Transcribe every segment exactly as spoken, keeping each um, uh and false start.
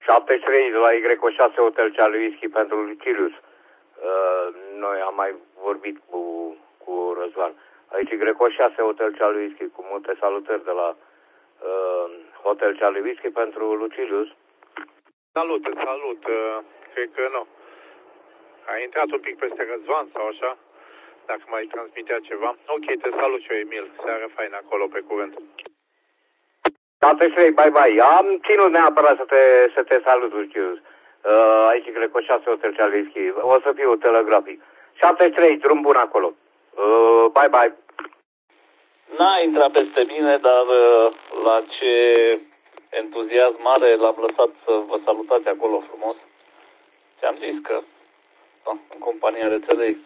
șaptezeci și trei de la Y O șase Hotel Charlie Whisky pentru Lucilius. Uh, noi am mai vorbit cu, cu Răzvan. Aici Y O șase Hotel Charlie Whisky, cu multe salutări de la uh, Hotel Charlie Whisky pentru Lucilius. Salut, salut. Uh, cred că nu. A intrat un pic peste Răzvan sau așa, dacă mai transmitea ceva. Ok, te salut și eu, Emil. Seară faină acolo, pe curând. șaptezeci și trei, bye bye. Am ținut neapărat să te, să te salut, Lucilius. Uh, aici Y O șase Hotel Charlie Whisky. O să fiu telegrafic. șaptezeci și trei, drum bun acolo. Uh, bye bye. N-a intrat peste mine, dar uh, la ce entuziasm mare l-am lăsat să vă salutați acolo frumos. Ți-am zis că no, în compania rețelei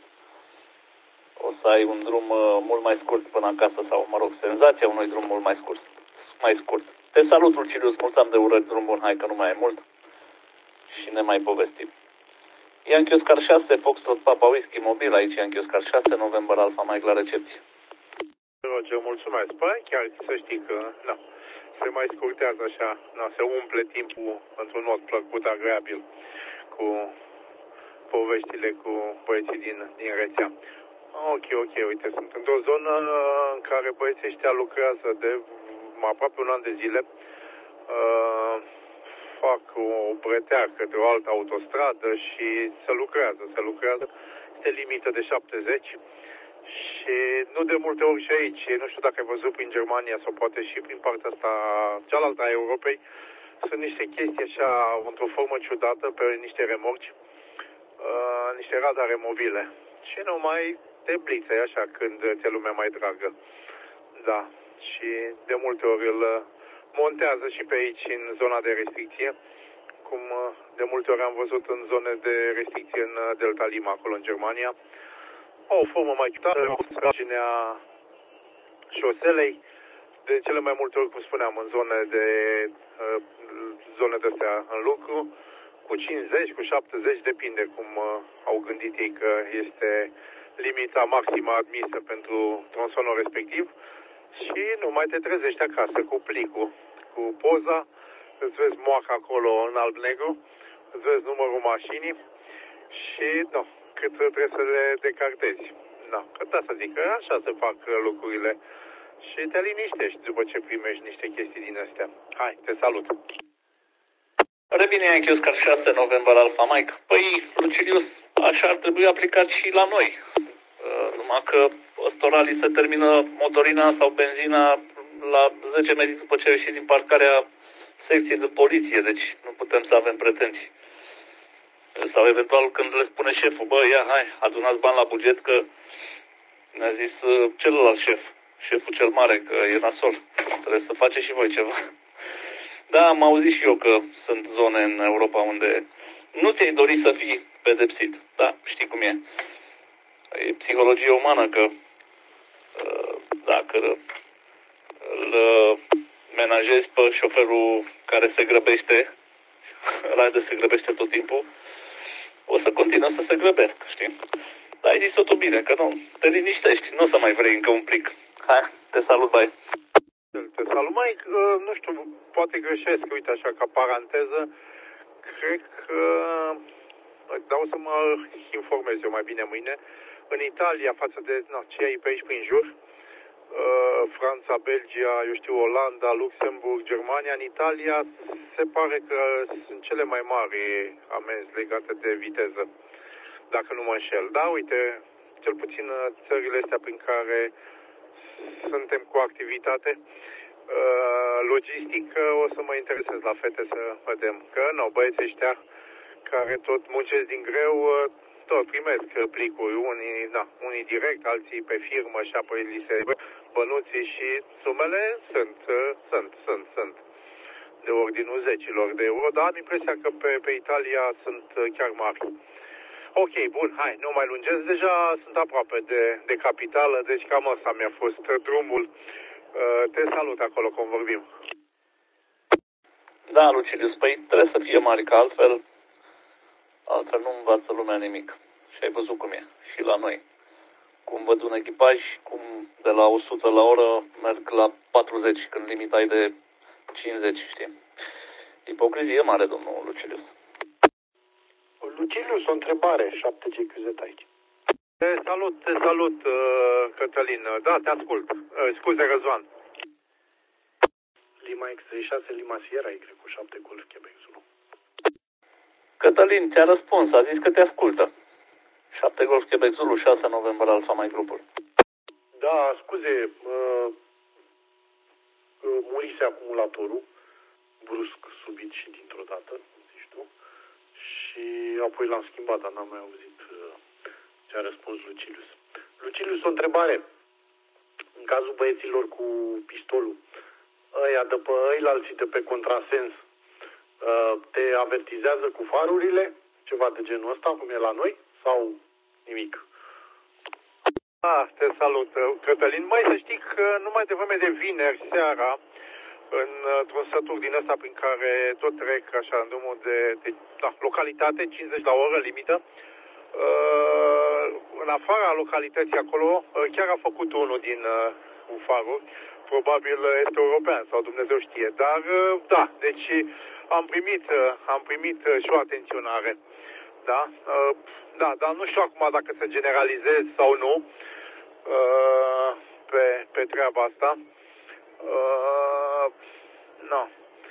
o să ai un drum uh, mult mai scurt până acasă sau, mă rog, senzația unui drum mult mai scurt. mai scurt. Te salut, Lucilius, mulțumim de urări, drum bun, hai că nu mai e mult și ne mai povestim. Yankee Oscar șase, Foxtrot Papa Whisky Mobil, aici Yankee Oscar șase, November Alpha Mike la recepție. Roger, mulțumesc. Păi, chiar să știi că, na, se mai scurtează așa, na, se umple timpul într-un mod plăcut, agreabil, cu poveștile cu băieții din, din rețea. Ok, ok, uite, sunt într-o zonă în care băieții ăștia lucrează de aproape un an de zile. Uh, fac o breteacă de o altă autostradă și se lucrează, se lucrează. Este limită de șaptezeci și nu de multe ori și aici, nu știu dacă ai văzut prin Germania sau poate și prin partea asta cealaltă a Europei, sunt niște chestii așa, într-o formă ciudată, pe niște remorci, uh, niște radare mobile. Și numai te blițe așa când ți-e lumea mai dragă. Da. Și de multe ori îl montează și pe aici în zona de restricție, cum de multe ori am văzut în zone de restricție în Delta Lima, acolo în Germania. O formă mai ciudată, o marginea șoselei, de cele mai multe ori, cum spuneam, în zone de uh, zone de astea în lucru, cu cincizeci, cu șaptezeci, depinde cum uh, au gândit ei că este limita maximă admisă pentru tronsonul respectiv. Și nu mai te trezești acasă cu plicul, cu poza, îți vezi moaca acolo în alb-negru, îți vezi numărul mașinii și, nu, cât trebuie să le decartezi. Nu, că da să zic, că așa se fac lucrurile și te liniștești după ce primești niște chestii din astea. Hai, te salut! Rebine, Yankee Oscar șase, November Alpha Mike. Păi, Lucilius, așa ar trebui aplicat și la noi. Uh, numai că ăstoralii se termină motorina sau benzina la zece metri după ce ieși din parcarea secției de poliție, deci nu putem să avem pretenții. Sau eventual când le spune șeful, bă, ia, hai, adunați bani la buget, că ne-a zis uh, celălalt șef, șeful cel mare, că e nasol, trebuie să faceți și voi ceva. Da, am auzit și eu că sunt zone în Europa unde nu ți-ai dori să fii pedepsit. Da, știi cum e. E psihologie umană că dacă îl menajezi pe șoferul care se grăbește, ăla de se grăbește tot timpul, o să continuă să se grăbească, știi? Dar ai zis-o tu bine, că nu, te liniștești, nu o să mai vrei încă un plic. Hai, te salut, bye. Te salut, mai, nu știu, poate greșesc, uite așa, ca paranteză, cred că, dar o să mă informez eu mai bine mâine, în Italia, față de no, ce ai pe aici prin jur, uh, Franța, Belgia, eu știu, Olanda, Luxemburg, Germania, în Italia se pare că sunt cele mai mari amenzi legate de viteză, dacă nu mă înșel. Da, uite, cel puțin țările astea prin care suntem cu activitate uh, logistică, o să mă interesez la fete să vedem. Că, nu, băieții ăștia care tot muncesc din greu, uh, tot primesc plicuri, unii, na, unii direct, alții pe firmă și apoi li se bănuții și sumele sunt, uh, sunt, sunt, sunt de ordinul zecilor de euro, dar am impresia că pe, pe Italia sunt uh, chiar mari. Ok, bun, hai, nu mai lungesc, deja sunt aproape de, de capitală, deci cam asta mi-a fost drumul. Te salut acolo, cum vorbim. Da, Lucilius, păi trebuie să fie mari, că altfel, altfel nu învață lumea nimic. Și ai văzut cum e, și la noi. Cum văd un echipaj, cum de la o sută la oră merg la patruzeci, când limita e de cincizeci, știi? Ipocrizie mare, domnul Lucilius. Lucilius, o întrebare, șapte G Q Z aici. Te salut, te salut, uh, Cătălin. Da, te ascult. Uh, scuze, Răzvan. Lima X treizeci și șase, Lima Sierra, Y cu șapte, Golf, Quebec, Zulu. Cătălin ți-a răspuns, a zis că te ascultă. șapte Golf, Quebec, Zulu, șase November, Alfa, mai grupul. Da, scuze, uh, uh, murise acumulatorul, brusc, subit și dintr-o dată, zici tu, și apoi l-am schimbat, dar n-am mai auzit uh, ce a răspuns Lucilius. Lucilius, o întrebare. În cazul băieților cu pistolul, ăia de pe ăilalții de pe contrasens, uh, te avertizează cu farurile, ceva de genul ăsta, cum e la noi, sau nimic? Ah, te salut, Cătălin. Mai să știi că numai de vreme de vineri seara, într-un sătur din ăsta prin care tot trec așa în drumul de, de da, localitate, cincizeci la oră limită, uh, în afara localității acolo, uh, chiar a făcut unul din uh, faruri, probabil este european sau Dumnezeu știe, dar uh, da, deci am primit, uh, am primit uh, și o atenționare, da, uh, da, dar nu știu acum dacă să generalizez sau nu uh, pe, pe treaba asta. Uh, no.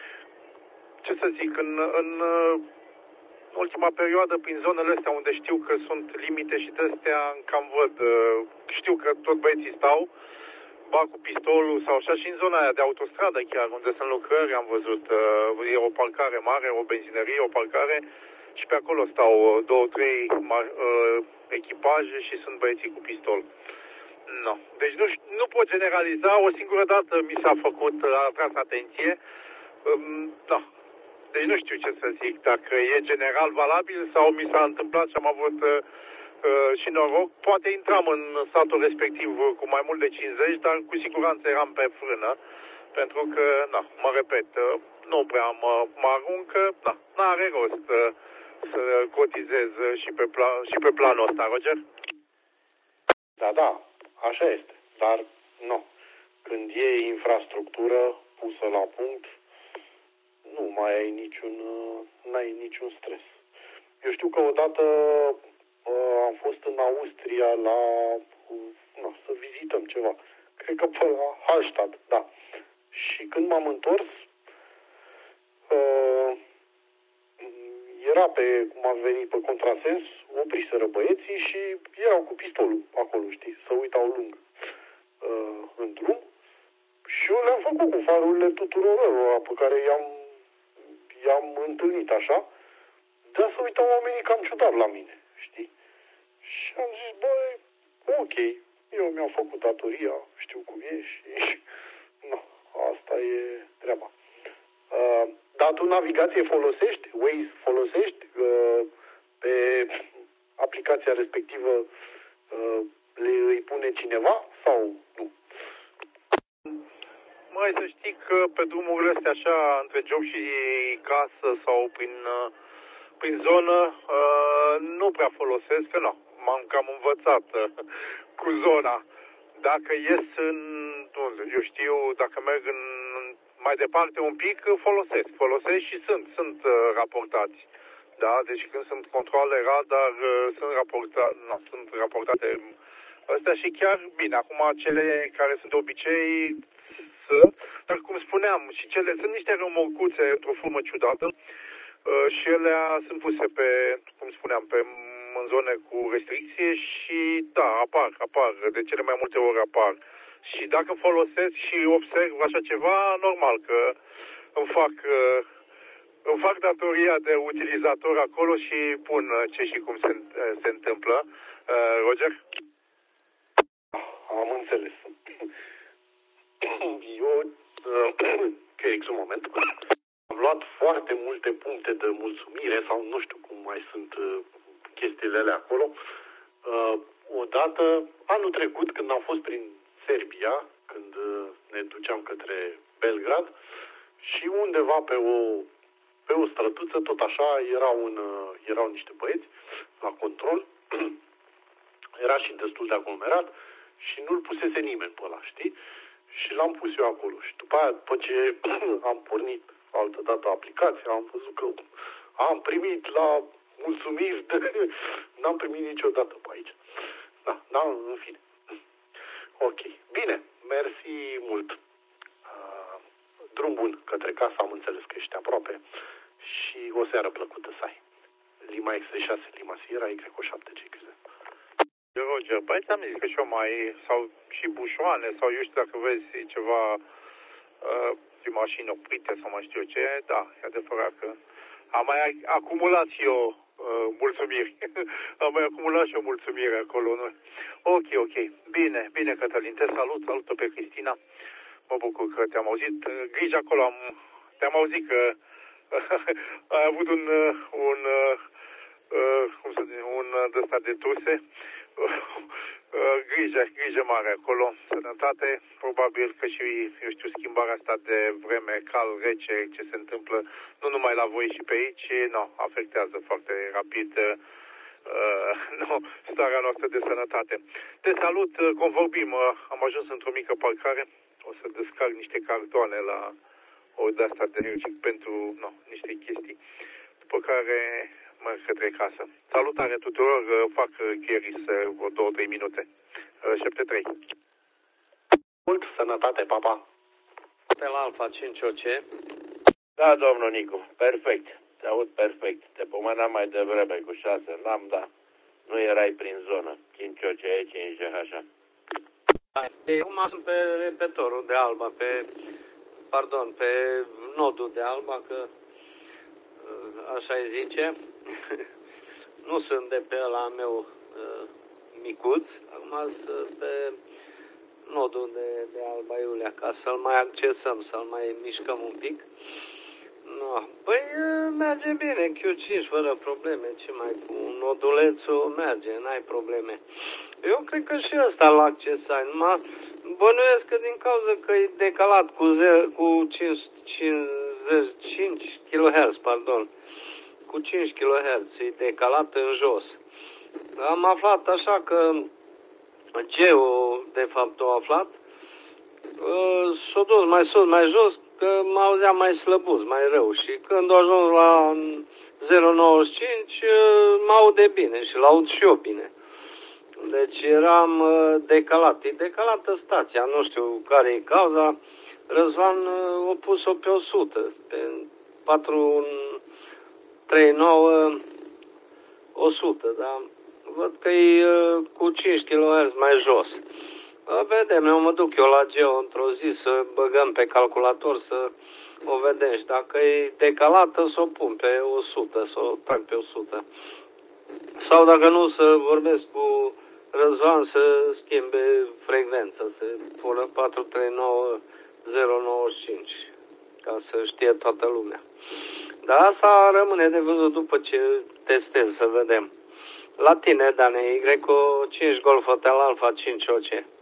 Ce să zic, în, în ultima perioadă, prin zonele astea unde știu că sunt limite și de-astea, cam văd, uh, știu că tot băieții stau, ba cu pistolul sau așa, și în zona aia de autostradă chiar, unde sunt lucrări, am văzut, uh, e o parcare mare, o benzinărie, o parcare, și pe acolo stau două, trei uh, echipaje și sunt băieții cu pistol. No. Deci nu, nu pot generaliza, o singură dată mi s-a făcut, a atras atenție. Um, no. Deci nu știu ce să zic, dacă e general valabil sau mi s-a întâmplat și am avut uh, uh, și noroc. Poate intram în satul respectiv cu mai mult de cincizeci, dar cu siguranță eram pe frână, pentru că, na, mă repet, uh, nu prea mă, mă aruncă, na, n-are rost uh, să cotizez și pe, plan, și pe planul ăsta, Roger? Da, da, așa este, dar nu. Când e infrastructură pusă la punct, nu mai ai niciun, n-ai niciun stres. Eu știu că odată am fost în Austria la, nu, să vizităm ceva, cred că pe la Hallstatt, da. Și când m-am întors, era pe, cum am venit pe contrasens, opriseră băieții și erau cu pistolul acolo, știi, să uitau lung uh, în drum. Și eu le-am făcut cu farurile tuturor ăla pe care i-am, i-am întâlnit așa, dar să uitau oamenii cam ciudat la mine, știi? Și am zis, băi, ok, eu mi-am făcut datoria, știu cum e și no, asta e treaba. Uh, dar tu navigație folosești, Waze folosești, uh, pe aplicația respectivă uh, le îi pune cineva sau nu? Mai să știi că pe drumurile astea așa, între job și casă sau prin, prin zonă, uh, nu prea folosesc, că nu, m-am cam învățat uh, cu zona. Dacă ies în, eu știu, dacă merg în mai departe un pic, folosesc. Folosesc și sunt, sunt uh, raportați. Da? Deci când sunt controle radar, uh, sunt, raporta, nu, sunt raportate astea și chiar bine. Acum cele care sunt de obicei sunt, dar cum spuneam, și cele sunt niște remorcuțe într-o formă ciudată uh, și ele sunt puse pe, cum spuneam, pe în zone cu restricție și da, apar, apar, de cele mai multe ori apar. Și dacă folosesc și observ așa ceva, normal că îmi fac, îmi fac datoria de utilizator acolo și pun ce și cum se, se întâmplă. Roger? Am înțeles. Eu, că ex un moment, am luat foarte multe puncte de mulțumire sau nu știu cum mai sunt chestiile alea acolo. Odată, anul trecut, când am fost prin Serbia, când ne duceam către Belgrad și undeva pe o, pe o străduță, tot așa, erau, un, erau niște băieți la control, era și destul de aglomerat și nu-l pusese nimeni pe ăla, știi? Și l-am pus eu acolo și după aia, după ce am pornit altă dată aplicația, am văzut că am primit la mulțumiri, de... n-am primit niciodată pe aici. Da, da, în fine. Ok, bine, mersi mult. Uh, drum bun către casă, am înțeles că ești aproape și o seară plăcută să ai. Lima X șase, Lima Sierra, Y șapte C Q Z. Roger, băi, ți-am zis că și eu mai, sau și bușoane, sau eu știu dacă vezi ceva, uh, mașini oprite sau mai știu eu ce, da, e adevărat că am mai acumulat și eu uh, mulțumiri. Am mai acumulat și eu mulțumiri acolo, nu? Ok, ok, bine, bine, Cătălin, te salut, salută pe Cristina, mă bucur că te-am auzit, grijă acolo, am, te-am auzit că ai avut un, un, uh, cum să zic, un de-ăsta de tuse. Uh, grijă, grijă mare acolo, sănătate, probabil că și, eu știu, schimbarea asta de vreme cal-rece ce se întâmplă nu numai la voi și pe aici, nu, afectează foarte rapid uh, no, starea noastră de sănătate. Te salut, convorbim, uh, am ajuns într-o mică parcare, o să descarc niște cartoane la o de-asta de pentru no, niște chestii, după care merg către casă. Salutare tuturor, fac Cheris vreo două trei minute. șapte trei. Mult sănătate, papa. Hotel Alfa cinci O C. Da, domnul Nicu, perfect. Te aud perfect. Te pomenam mai devreme cu șase, n-am dat. Nu erai prin zonă. cinci O C E, cinci G H. Acum sunt pe repetorul de Alba, pe, pardon, pe nodul de Alba, că așa îi zice. Nu sunt de pe ăla meu uh, micuț, acum sunt pe nodul de, de Alba Iulia, ca să-l mai accesăm, să-l mai mișcăm un pic. No. Păi merge bine, Q cinci fără probleme, ce mai cu nodulețul merge, n-ai probleme. Eu cred că și ăsta l accesai, numai bănuiesc că din cauza că e decalat cu, cu cinci kilohertz, pardon. Cu cinci kilohertz, e decalat în jos. Am aflat așa că Geo, de fapt, a aflat, s-a dus mai sus, mai jos, că mă auzeam mai slăbuz, mai rău. Și când a ajuns la zero nouăzeci și cinci, mă aude bine și l-aud și eu bine. Deci eram decalat. E decalată stația, nu știu care e cauza. Răzvan a pus-o pe o sută, pe patru trei nouă o sută, da? Văd că e cu cinci kilohertz mai jos. Vedem, eu mă duc eu la Geo într-o zi să băgăm pe calculator să o vedem și dacă e decalată să o pun pe o sută, să o trag pe o sută. Sau dacă nu, să vorbesc cu Răzvan să schimbe frecvența, să pună patru trei nouă zero nouăzeci și cinci, ca să știe toată lumea. Dar asta rămâne de văzut după ce testez, să vedem. La tine, Dane, Y cinci Golf Hotel Alfa cinci O C.